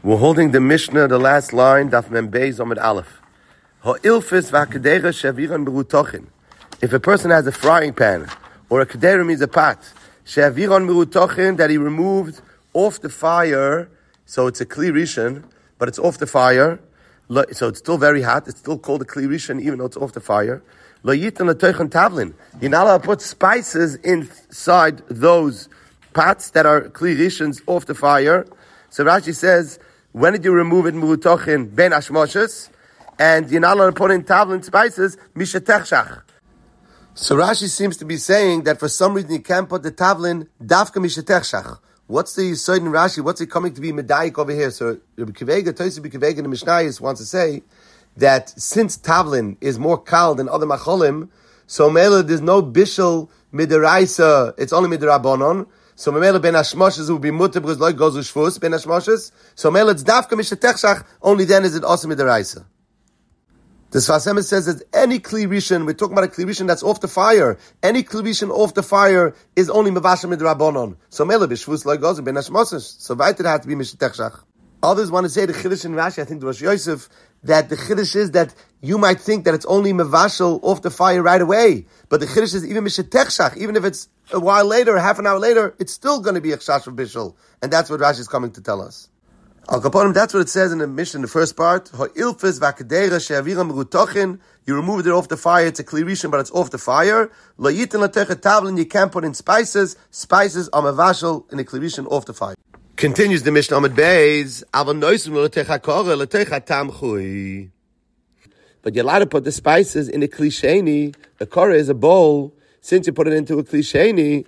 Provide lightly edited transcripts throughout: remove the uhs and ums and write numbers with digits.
We're holding the Mishnah, the last line, Daf Mem Beis Amud Aleph. Ha'ilfis v'ha'kedera she'aviran berutochin. If a person has a frying pan, or a kedera means a pot, she'aviran berutochin, that he removed off the fire, so it's a kli rishon, but it's off the fire, so it's still very hot, it's still called a kli rishon, even though it's off the fire. Lo yitan l'toichan tavlin. You're not allowed to put spices inside those pots that are kli rishons off the fire. So Rashi says, when did you remove it, murutochin ben ashmoshes? And you're not allowed to put in tavlin spices, mishetechshach. So Rashi seems to be saying that for some reason you can't put the tavlin dafka mishetechshach. What's the yisod in Rashi? What's it coming to be medayik over here? So Rabbi Kivega, Tosi Rabbi Kivega in the Mishnayos wants to say that since tavlin is more kal than other macholim, so mele there's no bishul midaraisa, it's only midarabonon. So mele ben hashmoshes will be mutter because like goes ushvus ben hashmoshes. So mele it's dafka mishetechshach. Only then is it also midaraisa. The Sfas Emes says that any kli rishon, we're talking about a kli rishon that's off the fire. Any kli rishon off the fire is only mevashem midrabanon. So mele b'shvus like goes ben hashmoshes. So weiter had to be mishetechshach. Others want to say the chiddush in Rashi, I think the Rosh Yosef, that the chiddush is that you might think that it's only mevashel off the fire right away. But the chiddush is even mishetechshach, even if it's a while later, half an hour later, it's still going to be a chash of bishul. And that's what Rashi is coming to tell us. Al Kaponim, that's what it says in the Mishnah, in the first part. Ha'ilfis v'ha'kedera she'aviram berutochin. You removed it off the fire, it's a kli rishon, but it's off the fire. Lo yitin l'teicha tavlin, you can't put in spices. Spices are mevashel in a kli rishon off the fire. Continues the Mishnah Amud Beis, Aval noisim l'teicha kora, l'teicha tamchui. But you're allowed to put the spices in a kli sheni. A kora is a bowl. Since you put it into a kli sheni,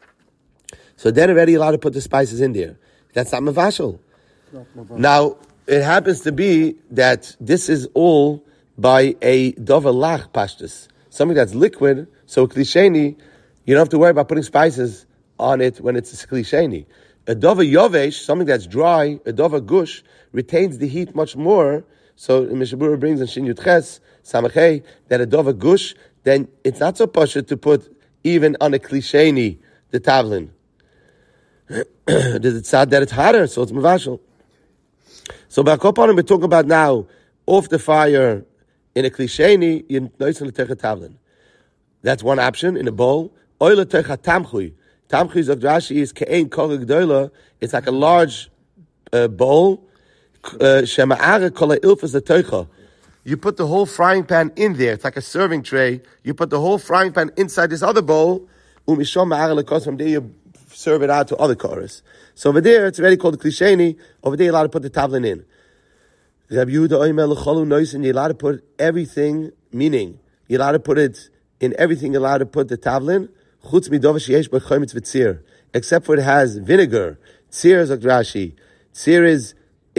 so then already you're allowed to put the spices in there. That's not mevashel. Now, it happens to be that this is all by a dover lach pashtus, something that's liquid, so kli sheni, you don't have to worry about putting spices on it when it's a kli sheni. A dover yovesh, something that's dry, a dover gush, retains the heat much more. So Mishabura brings in Shin Yud Ches, Samachei, that a dover gush, then it's not so pashut to put even on a kli sheni the tavlin. Does it sound that it's hotter, so it's mevashel? So by Kopanim, we're talking about now, off the fire, in a kli sheni, you're noising l'teicha tavlin. That's one option, in a bowl. Oil l'teicha tamchui. Tamchui of Rashi is ke'ein kora g'dola. It's like a large bowl. Shema'ara kol ha'ilfas l'teicha. You put the whole frying pan in there. It's like a serving tray. You put the whole frying pan inside this other bowl. Umishom ma'ara l'kos. From there you serve it out to other chorus. So over there, it's already called the kli sheni. Over there, you're allowed to put the tavlin in. Rabbi Yehuda oimer l'cholu noisin. You're allowed to put everything, meaning you're allowed to put it in everything. You're allowed to put the tavlin. Chutz midova sheyesh bo chometz v'tzir. Except for it has vinegar. Tzir is like Rashi. Tzir is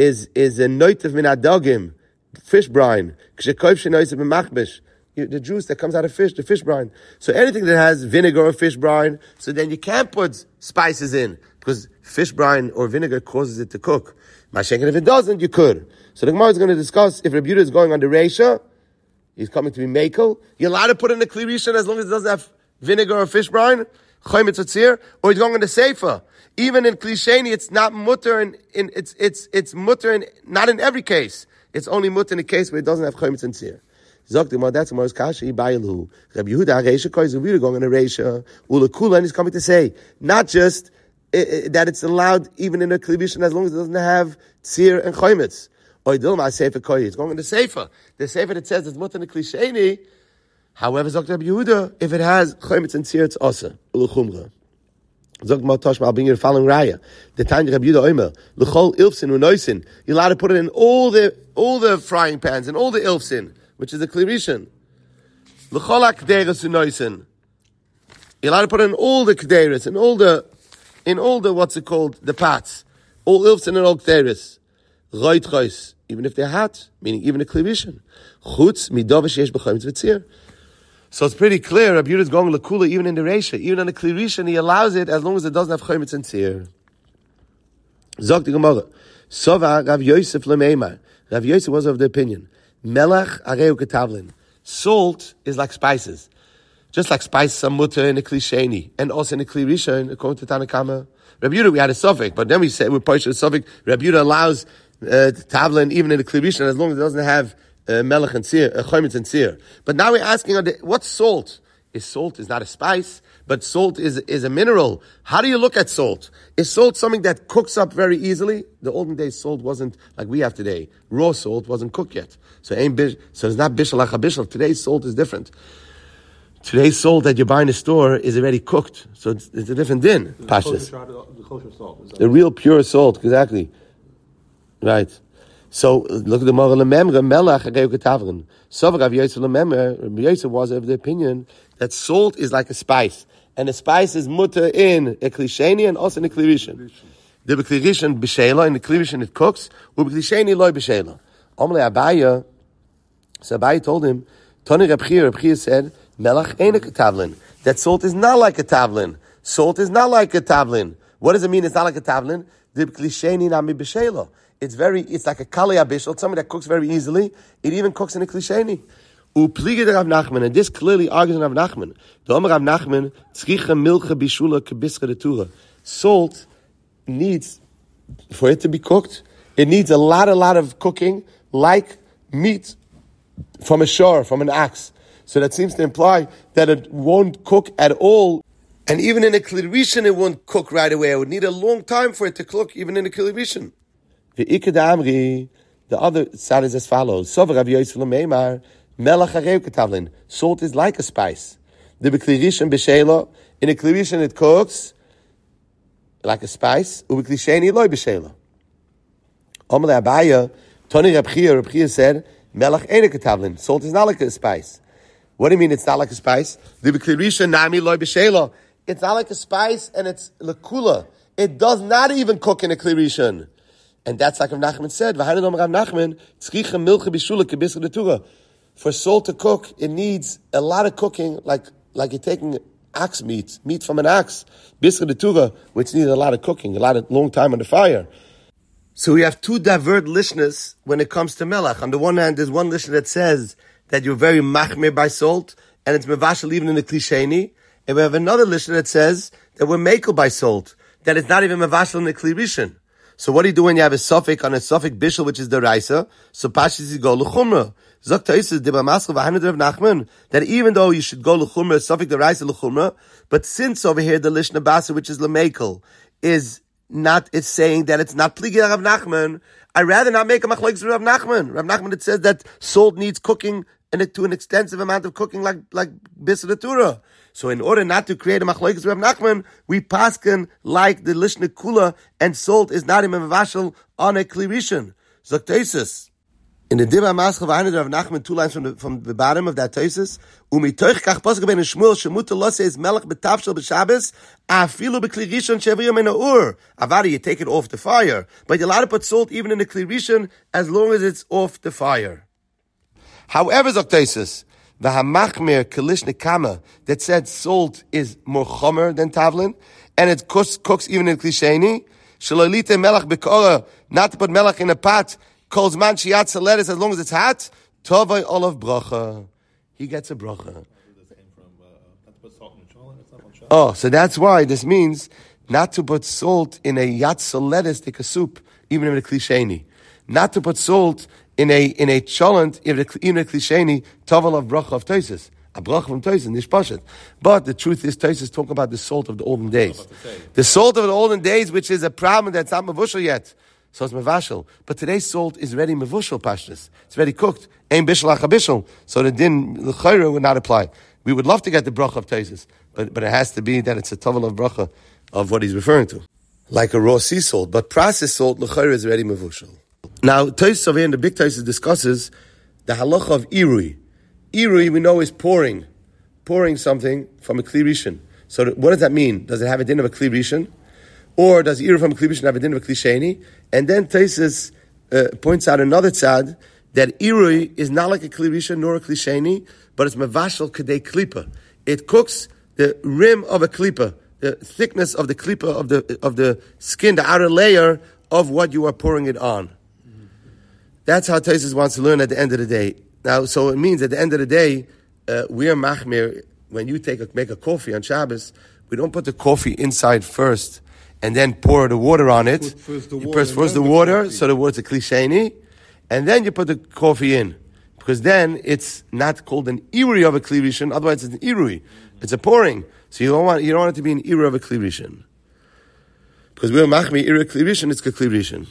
a noitav min adogim, fish brine. K'shekoyv shenoisav b'machbesh. The juice that comes out of fish, the fish brine. So anything that has vinegar or fish brine, so then you can't put spices in, because fish brine or vinegar causes it to cook. Mashenkin, if it doesn't, you could. So the Gemara is going to discuss if Rabbi Yehuda is going on the Reisha, he's coming to be Mekel, you're allowed to put in the Kli Rishon as long as it doesn't have vinegar or fish brine, Chometz Tzir, or he's going on the Seifa. Even in Kli Sheni, it's not mutter it's mutter not in every case. It's only mutter in the case where it doesn't have Chometz and Tzir. That's Gemara's kasha. Rabbi Yehuda Reisha kois Rabbi Yehuda going on a Reisha ulakula, and he's coming to say not just that it's allowed even in a kli rishon as long as it doesn't have tzir and chometz. Or dilma sefer koy. It's going in the sefer. The sefer that says it's mutter in the kli sheni. However, Zok Rabbi Yehuda, if it has chometz and tzir, it's also ulachumra. Zok Matosh, I'll bring you the following raya. The Tanya Rabbi Yehuda oimer l'chol ilfsin unoisin. You're allowed to put it in all the frying pans and all the ilfsin, which is the kli rishon. L'chol hakderes unoisin. You're allowed to put it in all the kederes and all the what's it called, the pots, all ilfsin and all kederes. Roitchois, even if they're hot, meaning even a kli rishon. Chutz midova sheyesh b'chometz v'tzir. So it's pretty clear. Rabbi Yehuda is going l'kula even in the Reisha, even on the kli rishon, he allows it as long as it doesn't have chometz and tzir. Zok the Gemara. Sova Rav Yosef lemeimar. Rav Yosef was of the opinion. Melach areu ketavlin. Salt is like spices. Just like spices are mutter in a kli sheni, and also in a kli rishon, according to Tanakama. Rabbi Yehuda, we had a suffix, but then we said we're partial suffix. Rabbi Yehuda allows tavlin, even in the klirishon, as long as it doesn't have melech and seer, chometz and seer. But now we're asking, what's salt? Salt is not a spice, but salt is a mineral. How do you look at salt? Is salt something that cooks up very easily? The olden days salt wasn't like we have today. Raw salt wasn't cooked yet. So it's not bishul lacha bishul. Today's salt is different. Today's salt that you buy in the store is already cooked. So it's a different din. Pashas. The kosher salt. The real pure salt, exactly. Right. So look at the Moral Memra, Melach Ageu Ketavrin. So Rav Yosef Lememra, Rav Yosef was of the opinion that salt is like a spice. And a spice is mutter in a klisheni and also in a klirishin. The klirishin b'sheila, in the klirishin it cooks, u'b'klisheni loy b'sheila. Omle Abaya, so Abaya told him, Toni Reb Chia said, Melach ain't a tavlin. That salt is not like a tavlin. Salt is not like a tavlin. What does it mean it's not like a tavlin? The klisheni nami b'sheila. It's like a kali abishal, something that cooks very easily. It even cooks in a klisheni. Upliged Rav Nachman, and this clearly argues Rav Nachman. The Omer Rav Nachman, tzricha milcha bishula kebischa detura. Salt needs, for it to be cooked, it needs a lot of cooking, like meat from a shore, from an axe. So that seems to imply that it won't cook at all. And even in a klirishin, it won't cook right away. It would need a long time for it to cook, even in a klirishin. The Ikad Amri, the other side is as follows. Sover Rav Yosef Lemeimar, Melach Hareu Ketavlin. Salt is like a spice. The Beklirishin B'Sheila, in a klirishin it cooks like a spice. Ubeklisheni loy B'Sheila. Omle Abaya, Toni Reb Chia said, Melach Eina Ketavlin. Salt is not like a spice. What do you mean it's not like a spice? The Beklirishin Nami loy B'Sheila. It's not like a spice and it's lekula. It does not even cook in a klirishin. And that's like Rav Nachman said, for salt to cook, it needs a lot of cooking, like you're taking ox meat from an ox, which needs a lot of cooking, long time on the fire. So we have two diverse lishnas when it comes to melach. On the one hand, there's one lishna that says that you're very machmir by salt, and it's mevashel even in the klisheni. And we have another lishna that says that we're mekel by salt, that it's not even mevashel in the klirishin. So what do you do when you have a suffix on a suffix bishul, which is the raisa? So pashis you go l'chumra. Zok Taisus deba maschel v'hanad Rav Nachman, that even though you should go l'chumra, suffix the raisa l'chumra, but since over here the lishna basa, which is l'mekel, is not, it's saying that it's not pligi Rav Nachman, I'd rather not make a machlokes with Rav Nachman. Rav Nachman, it says that salt needs cooking and to an extensive amount of cooking like Bisra Torah. So in order not to create a machlokes Rav Nachman, we pasken like the lishna kula, and salt is not even mevashel on a klirishin. Zok Taisus. In the Dibba Maschel V'Hanad Rav Nachman, 2 lines from the bottom of that Taisus, Umitoich kach posek ben Shmuel shemuta lo says melech betavshel b'Shabbos afilu b'klirishon sheviyom in ur. Avari, you take it off the fire, but you're allowed to put salt even in the klirishon as long as it's off the fire. However, Zok Taisus, the hamachmir kalish nekama that said salt is more chomer than tavlin, and it cooks even in klisheni. Shalolite melech bekora, not to put melech in a pot. Calls man shiatza lettuce as long as it's hot. Tovay olav bracha. He gets a bracha. Oh, so that's why this means not to put salt in a yatza lettuce, take a soup, even in a klisheni. Not to put salt in a cholent, even a klisheni, tovay olav bracha of Tosis. A bracha from Tosis, nishpashet. But the truth is, Tosis talk about the salt of the olden days. The salt of the olden days, which is a problem that's not mavushal yet. So it's mevashel. But today's salt is ready mevushel pashtus. It's ready cooked. Ein bishul acha bishul. So the din, the chayra would not apply. We would love to get the bracha of Tosis, but it has to be that it's a tovel of bracha of what he's referring to. Like a raw sea salt. But processed salt, the chayra is ready mevushel. Now, Tosis over here in the big Tosis discusses the halacha of irui. Irui, we know, is pouring something from a kli rishon. So what does that mean? Does it have a din of a kli rishon? Or does irui from a kli rishon have a din of a kli sheni? And then Tosis points out another tzad, that irui is not like a kli rishon nor a kli sheni, but it's mevashel kedei klipa. It cooks the rim of a klipa, the thickness of the klipa of the skin, the outer layer of what you are pouring it on. That's how Tosis wants to learn at the end of the day. Now, so it means at the end of the day, we are machmir. When you make a coffee on Shabbos, we don't put the coffee inside first and then pour the water on it. You press first the water, so the water's a kli sheni, and then you put the coffee in. Because then it's not called an irui of a kli rishon, otherwise it's an irui. It's a pouring. So you don't want it to be an irui of a kli rishon. Because we're machmi irui kli rishon, it's kli rishon.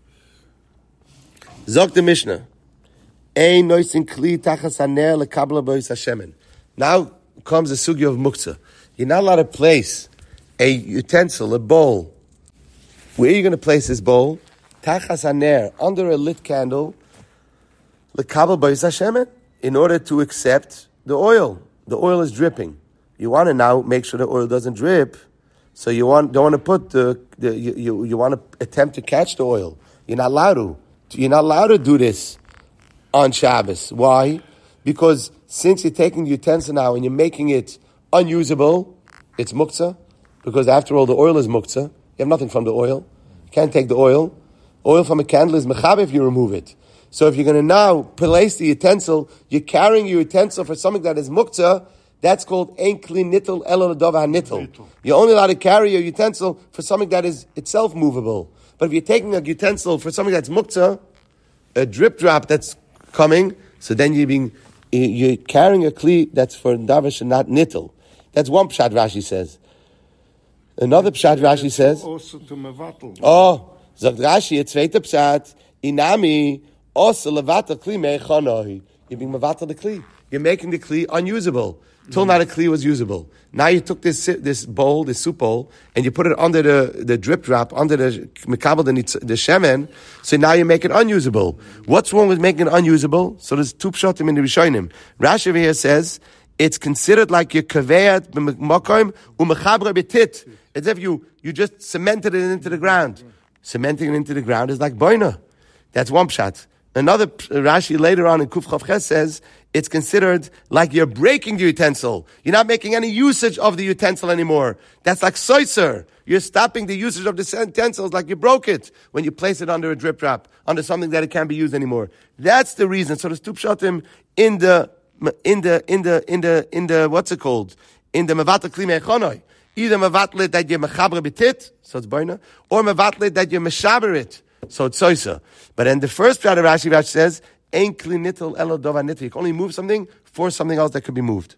Zog the Mishnah. Ein noisin kli tachas haner lekabla bois hashemen. Now comes the sugya of muktzah. You're not allowed to place a utensil, a bowl. Where are you going to place this bowl? Tachas haner, under a lit candle, lekabla bois hashemen, in order to accept the oil. The oil is dripping. You want to now make sure the oil doesn't drip, so you don't want to put you want to attempt to catch the oil. You're not allowed to. You're not allowed to do this on Shabbos. Why? Because since you're taking the utensil now and you're making it unusable, it's muktzah. Because after all, the oil is muktzah. You have nothing from the oil. You can't take the oil. Oil from a candle is mechaber if you remove it. So if you're going to now place the utensil, you're carrying your utensil for something that is muktzah. That's called ein kli nittel elo l'dova nittel. You're only allowed to carry your utensil for something that is itself movable. But if you're taking a utensil for something that's muktzah, a drip drop that's coming, so then you're carrying a kli that's for davish and not nittel. That's one pshat Rashi says. Another pshat Rashi says, sagt Rashi, a zweiter pshat, inami also levatel kli meichonoi. You're being mevatel the kli. You're making the kli unusable. Till now the kli was usable. Now you took this bowl, this soup bowl, and you put it under the drip drop, under the mekabel, the shemen, so now you make it unusable. What's wrong with making it unusable? So there's two pshatim in the Rishonim. Rashi here says, it's considered like you're kaveat b'makom u'mechabre b'tit. As if you just cemented it into the ground. Cementing it into the ground is like boina. That's one pshat. Another Rashi later on in Kuf Chav Ches says, it's considered like you're breaking the utensil. You're not making any usage of the utensil anymore. That's like soiser. You're stopping the usage of the utensils like you broke it when you place it under a drip drop, under something that it can't be used anymore. That's the reason. So there's two pshatim in the what's it called? In the mevatel kli meichonoi. Either mevatel it that you're mechaber b'tit, so it's boina, or mevatel it that you're meshaber it, so it's soiser. But in the first pshat of Rashi says, ein kli nittel elo dova nittel. You can only move something for something else that could be moved.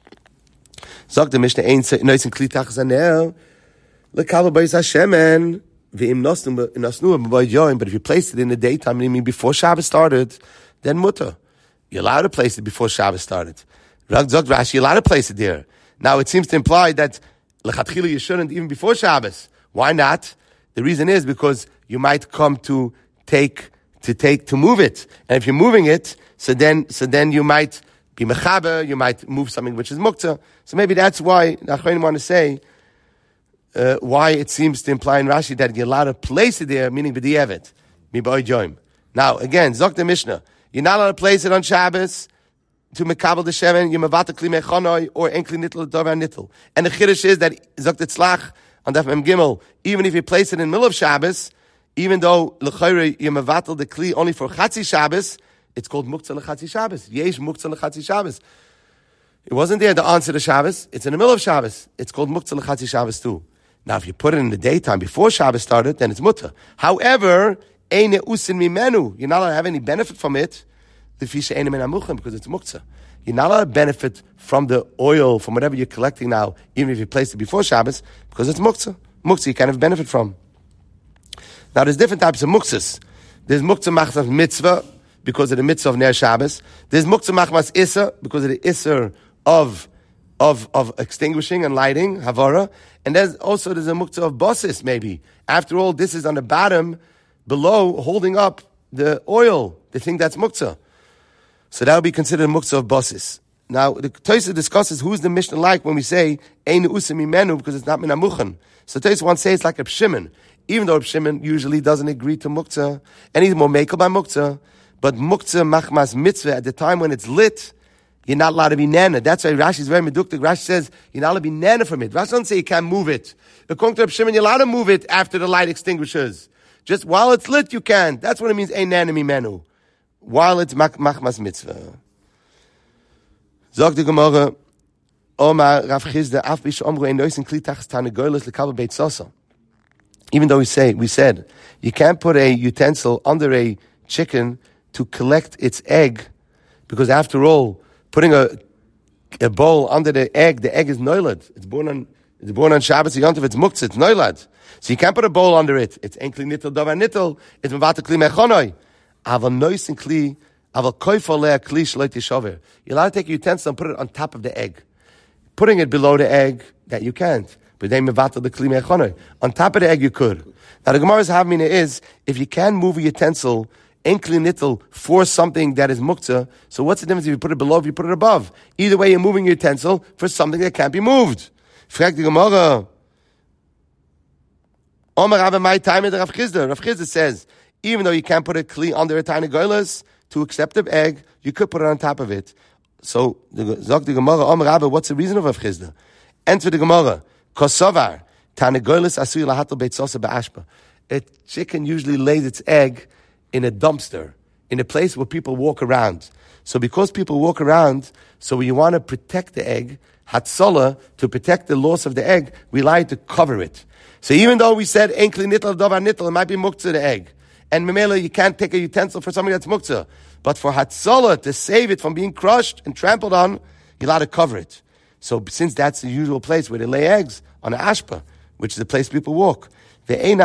Sagt the Mishnah, ein noisin kli tachas haner lekabel bois hashemen v'im nosnu b'boy yoim. But if you placed it in the daytime, I mean before Shabbos started, then mutter. You're allowed to place it before Shabbos started. Sagt Rashi, you're allowed to place it there. Now it seems to imply that lechatchila you shouldn't even before Shabbos. Why not? The reason is because you might come to move it. And if you're moving it, so then you might be mechaber, you might move something which is muktzah. So maybe that's why Nachronim want to say why it seems to imply in Rashi that you're allowed to place it there, meaning b'di'evet, mi'ba'oi joim. Now, again, Zok the Mishnah, you're not allowed to place it on Shabbos to mekabel the shemen, you mevatel kli meichonoi, or en kli nittel dover nittel. And the chiddush is that Zok the Tzlach on Daf Mem Gimel, even if you place it in the middle of Shabbos, even though l'chayre you mevatel the kli only for Chatzi Shabbos, it's called muktzah l'Chatzi Shabbos. Yesh muktzah l'Chatzi Shabbos. It wasn't there the answer to Shabbos. It's in the middle of Shabbos. It's called muktzah l'Chatzi Shabbos too. Now, if you put it in the daytime before Shabbos started, then it's mutter. However, ein usin mimenu. You're not allowed to have any benefit from it. Because it's muktzah. You're not allowed to benefit from the oil, from whatever you're collecting now, even if you placed it before Shabbos, because it's muktzah. Muktzah you can't have benefit from. Now there's different types of muktzahs. There's muktzah machmas mitzvah, because of the mitzvah of Ner Shabbos. There's muktzah machmas issa, because of the isser of extinguishing and lighting, havara. And there's a muktzah of basis, maybe. After all, this is on the bottom, below, holding up the oil, the thing that's muktzah. So that would be considered a muktzah of basis. Now, the Tosafos discusses who's the Mishnah like when we say, ein usim mimenu, because it's not min hamuchan. So Tosafos wants to say it's like Reb Shimon. Even though Reb Shimon usually doesn't agree to muktzah, and he's more makel by muktzah, but muktzah machmas mitzvah, at the time when it's lit, you're not allowed to be nana. That's why Rashi is very meduktik. Rashi says, you're not allowed to be nana from it. Rashi doesn't say you can't move it. According to Reb Shimon, you're allowed to move it after the light extinguishes. Just while it's lit, you can. That's what it means, ein nana mimenu. While it's machmas mitzvah. Zog the Gemara, Omar Rav Chizda, af bish omru ein noisin kli tachas tanegolos lekabel beit sosa. even though we said, you can't put a utensil under a chicken to collect its egg, because after all, putting a bowl under the egg is noilad. It's born on Shabbos, Yontif, it's muktzah, it's noilad. So you can't put a bowl under it. It's enkli nittel, davar nittel, it's mevata kli mechonoi. Aval nois and kli, aval koifo lea kli shloit yishover. You're allowed to take a utensil and put it on top of the egg. Putting it below the egg, that you can't. But then mevata the kli mechonoi. On top of the egg you could. Now the Gemara's havmina is, if you can move a utensil, enkli nittel, for something that is muktzah, so what's the difference if you put it below, if you put it above? Either way, you're moving your utensil for something that can't be moved. Frag the Gemara. Omer Rabbi, my time in the Rav Chisda. Rav Chisda says, even though you can't put a kli under a tiny goylas to accept the egg, you could put it on top of it. So, Zok the Gemara, Omer Rabbi, what's the reason of Rav Chisda? Enter the Gemara. Kosovar, tiny goylas asui lahatel beitzosa be'ashpa. A chicken usually lays its egg in a dumpster, in a place where people walk around. So because people walk around, so when you want to protect the egg, hatzola, to protect the loss of the egg, we like to cover it. So even though we said enkli nittel, davar nittel, it might be muktzah the egg. And memela, you can't take a utensil for something that's muktzah. But for hatzola, to save it from being crushed and trampled on, you're allowed to cover it. So since that's the usual place where they lay eggs, on an ashpa, which is the place people walk. But it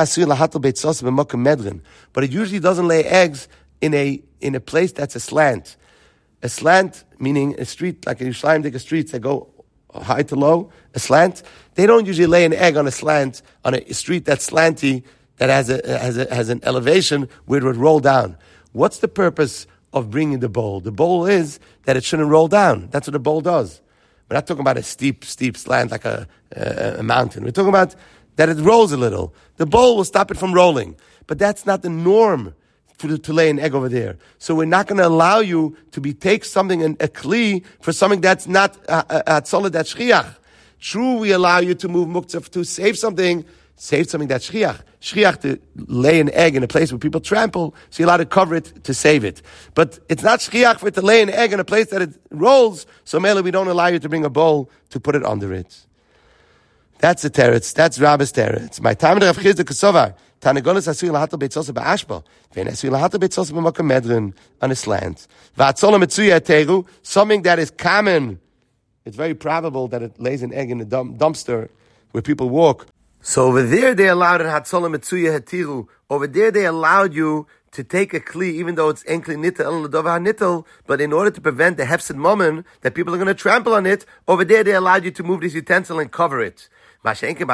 usually doesn't lay eggs in a place that's a slant. A slant, meaning a street, like a Yerushalayim streets that go high to low, a slant. They don't usually lay an egg on a slant, on a street that's slanty, that has an elevation where it would roll down. What's the purpose of bringing the bowl? The bowl is that it shouldn't roll down. That's what a bowl does. We're not talking about a steep slant like a mountain. We're talking about that it rolls a little. The bowl will stop it from rolling. But that's not the norm to lay an egg over there. So we're not going to allow you to take something, a kli, for something that's not a solid, that's shchiach. True, we allow you to move muktzah to save something that's shchiach. Shchiach, to lay an egg in a place where people trample, so you're allowed to cover it to save it. But it's not shchiach for it to lay an egg in a place that it rolls, so mainly we don't allow you to bring a bowl to put it under it. That's the teretz. That's Rabbi's teretz. My time in the Rav Chisda Kosovar. Tanagolas asui lahatel beitzosa be'ashba. Vein asui lahatel beitzosa b'makam medrin, on a slant. V'atzola metzuya teru, something that is common. It's very probable that it lays an egg in a dumpster where people walk. So over there they allowed it hatzola metzuya hetiru. Over there they allowed you to take a kli, even though it's enkli nittel el ladova nittel, but in order to prevent the hefsed moment that people are going to trample on it, over there they allowed you to move this utensil and cover it. For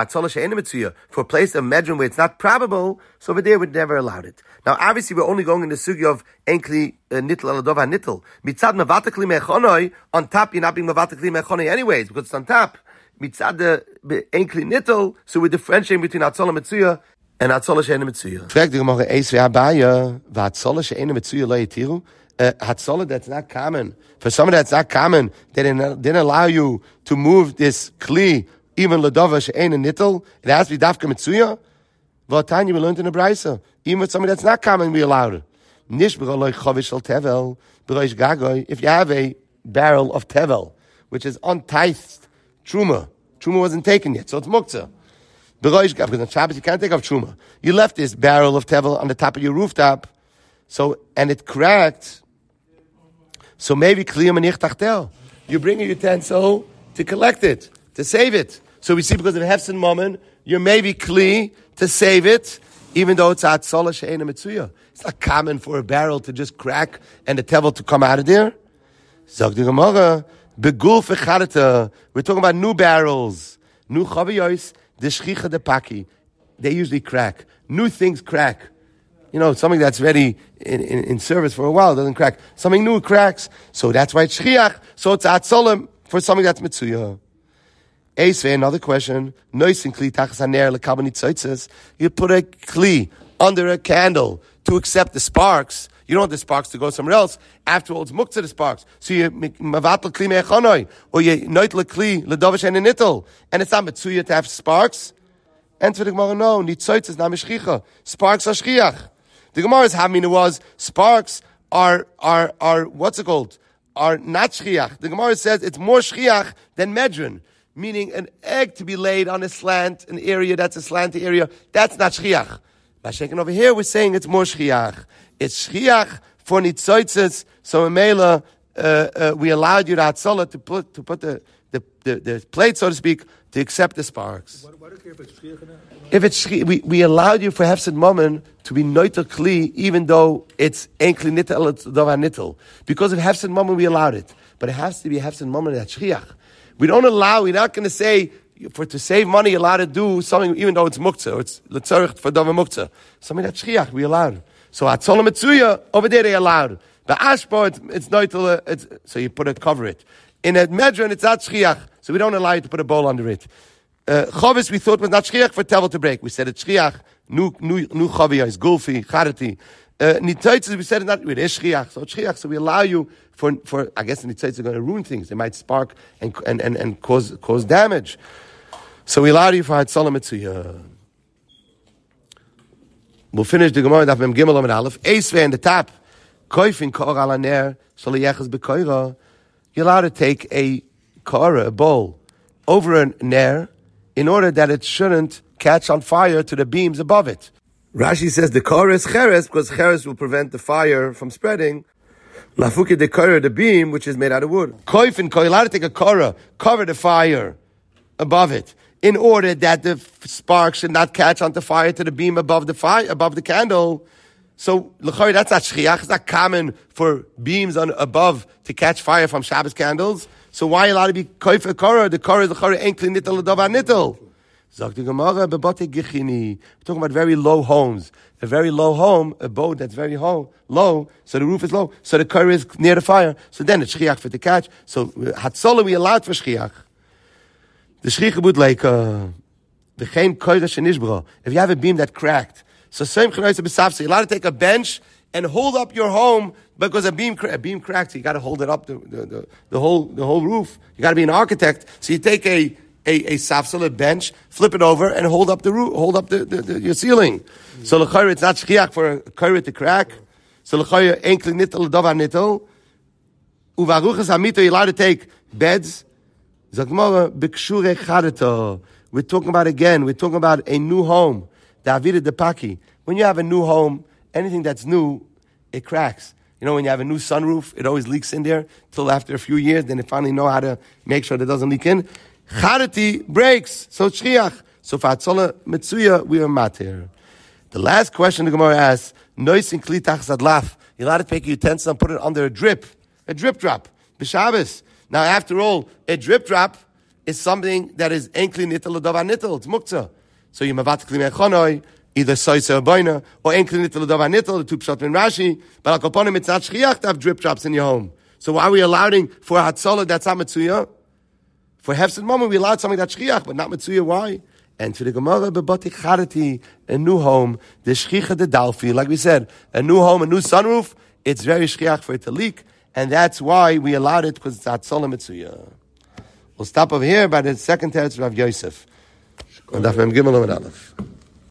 a place of medron where it's not probable, so over there we'd never allowed it. Now obviously we're only going in the sugi of enkli nittel el ladova nittel. Mitzad mevata kli mechonoi, on top you're not being mevata kli mechonoi anyways, because it's on top. Mitzad the enkli nittel, so we're differentiating between atzola metzuya and atzola she'ena metzuya. Frag the Gemara eis ve'abaya, v'atzola she'ena metzuya lo yitiru. Hatzola that's not common. For someone that's not common, they didn't allow you to move this kli, even ladova she'ena nittel. It has to be dafka metzuya. V'atanya, we learned in the Braisa. Even with something that's not common, we allowed it. Nish b'roloi chovish al tevel, b'roish gagoy. If you have a barrel of tevel, which is untithed truma wasn't taken yet, so it's muktzah. Because on Shabbos you can't take off truma. You left this barrel of tevel on the top of your rooftop, and it cracked. So maybe kliyam anich tachtel. You bring a utensil to collect it, to save it. So we see because of hefsin moment, you're maybe kli to save it, even though it's atzola she'ena metzuya. It's not common for a barrel to just crack and the tevel to come out of there. Zog the Gemara. Begul fecharata. We're talking about new barrels. New chaviyos, the shchicha de paki. They usually crack. New things crack. You know, something that's ready in service for a while doesn't crack. Something new cracks. So that's why it's shchiach. So it's atzolim for something that's mitzuya. Eisve, another question. Noisin kli tachas haner lekabani tzaitzes. You put a kli under a candle to accept the sparks. You don't want the sparks to go somewhere else. After all, it's muktzah the sparks. So you mavatal kli me'echonoi, or you noitle kli ledovish and nittel, and it's not mitzuya to have sparks. Answer the Gemara, no, nitzoitz is not mishchicha. Sparks are shchiach. The Gemara's havmina was sparks are what's it called? Are not shchiach. The Gemara says it's more shchiach than medron. meaning an egg to be laid on a slant, an area that's a slanty area, that's not shchiach. By shaking over here, we're saying it's more shchiach. It's shchiach for nitzoitzes, so in Mela, we allowed you to Hatzalah to put the plate, so to speak, to accept the sparks. Why do you care if it's shchiach or not? If it's we allowed you for hefsed moment to be noitel kli, even though it's enkli nitel davar nitel. Because of hefsed moment, we allowed it, but it has to be hefsed moment at shchiach. We don't allow. We're not going to say to save money, you're allowed to do something, even though it's muktzah, or it's letzarich for davar muktzah. Something that's shchiach, we allowed. So hatzolah metzuya over there they allowed. But ashbo, it's noitel. So you put it, cover it. In a medron, it's not shchiach, so we don't allow you to put a bowl under it. Chavis, we thought was not shchiach for tevel to break. We said it's shchiach. Nu chaviyah is gulfi, charati. Nitzoitzes, we said it's not. It is shchiach, so it's shchiach. So we allow you for. I guess the nitzoitzes are going to ruin things. They might spark and cause damage. So we allow you for hatzalah mitzuyah. We'll finish the Gemara daf mem gimel amid aleph. Eisvei in the top. Koifin kor ala ner shaliyachas bekoira. You're allowed to take a kora, a bowl, over a ner, in order that it shouldn't catch on fire to the beams above it. Rashi says the kora is cheres, because cheres will prevent the fire from spreading. Lafuke de kora, the beam, which is made out of wood. Koifin, you're allowed to take a kora, cover the fire above it, in order that the spark should not catch on the fire to the beam above the fire, above the candle. So, l'chori, that's not shchiach. It's not common for beams on above to catch fire from Shabbos candles. So why are you allowed to be koif a korah? The korah is l'chori enkli nittel l'davar nittel. Zok the Gemara bebote gichini. We're talking about very low homes. A very low home, a boat that's very low, so the roof is low, so the korah is near the fire. So then it's shchiach for the catch. So hatzolah we allowed for shchiach. The shchiach like v'chein korah shenishbra. If you have a beam that cracked. So same chenoisa b'safsa. You're allowed to take a bench and hold up your home because a beam cracked. So you got to hold it up the whole roof. You got to be an architect. So you take a safsel, a bench, flip it over, and hold up the roof, hold up your ceiling. So l'chayr, it's not shchiach for a kayr to crack. So l'chayr enkli nittel davar nittel. Uvaruchas hamito. You're allowed to take beds. Zagmara b'kshure chadato. We're talking about a new home. Davida Depaki. When you have a new home, anything that's new, it cracks. You know, when you have a new sunroof, it always leaks in there till after a few years, then they finally know how to make sure that it doesn't leak in. Charati breaks, so shchiach. So for hatzolah mitzuya, we are matir. The last question the Gemara asks, noisin kli tachas adlaf. You're allowed to take a utensil and put it under a drip drop, b'Shabbos. Now, after all, a drip drop is something that is enkli nittel l'davar nittel. It's muktzah. So you mavat kli mechonoi, either soisa or boina, or enkli nittel l'davar nittel, the two pshat in Rashi. But al koponim, it's not shchiach to have drip drops in your home. So why are we allowing for hatzolah that's not mitzuya? For hefsed moment, we allowed something that's shchiach, but not mitzuya. Why? And to the Gemara, beboti charati, a new home, the shchicha de dalfi, like we said, a new home, a new sunroof, it's very shchiach for it to leak, and that's why we allowed it, because it's hatzolah mitzuya. We'll stop over here by the second teretz of Rav Yosef. Und darf man gimel und aleph.